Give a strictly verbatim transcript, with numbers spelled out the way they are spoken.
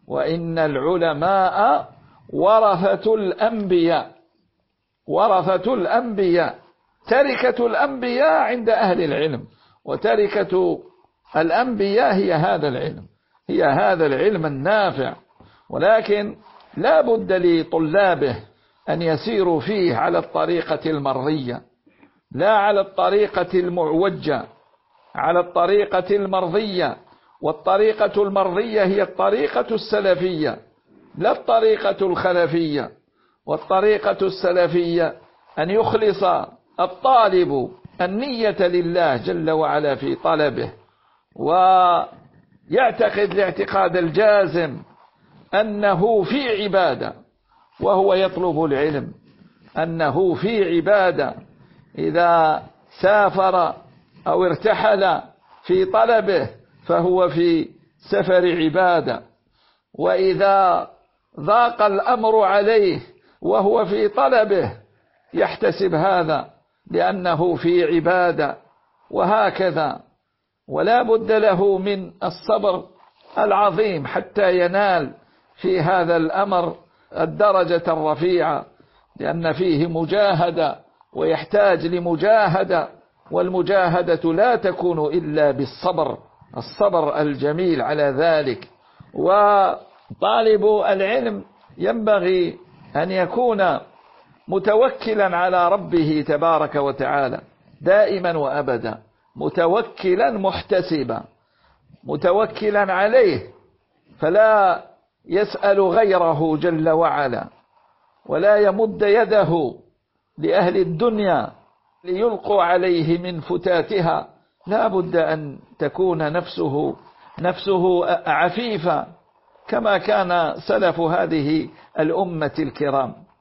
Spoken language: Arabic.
وإن العلماء ورثة الأنبياء، ورثة الأنبياء، تركة الأنبياء عند أهل العلم، وتركة الأنبياء هي هذا العلم، هي هذا العلم النافع. ولكن لا بد لطلابه أن يسيروا فيه على الطريقة المرضية، لا على الطريقة المعوجة، على الطريقة المرضية. والطريقة المرضية هي الطريقة السلفية لا الطريقة الخلفية. والطريقة السلفية أن يخلص الطالب النية لله جل وعلا في طلبه، ويعتقد الاعتقاد الجازم أنه في عبادة وهو يطلب العلم، أنه في عبادة. إذا سافر أو ارتحل في طلبه فهو في سفر عبادة، وإذا ضاق الأمر عليه وهو في طلبه يحتسب هذا لأنه في عبادة، وهكذا. ولا بد له من الصبر العظيم حتى ينال في هذا الأمر الدرجة الرفيعة، لأن فيه مجاهدة ويحتاج لمجاهدة، والمجاهدة لا تكون إلا بالصبر، الصبر الجميل على ذلك. وطالب العلم ينبغي أن يكون متوكلا على ربه تبارك وتعالى دائما وأبدا، متوكلا محتسبا، متوكلا عليه، فلا يسأل غيره جل وعلا، ولا يمد يده لأهل الدنيا ليلقوا عليه من فتاتها. لا بد أن تكون نفسه نفسه عفيفة كما كان سلف هذه الأمة الكرام.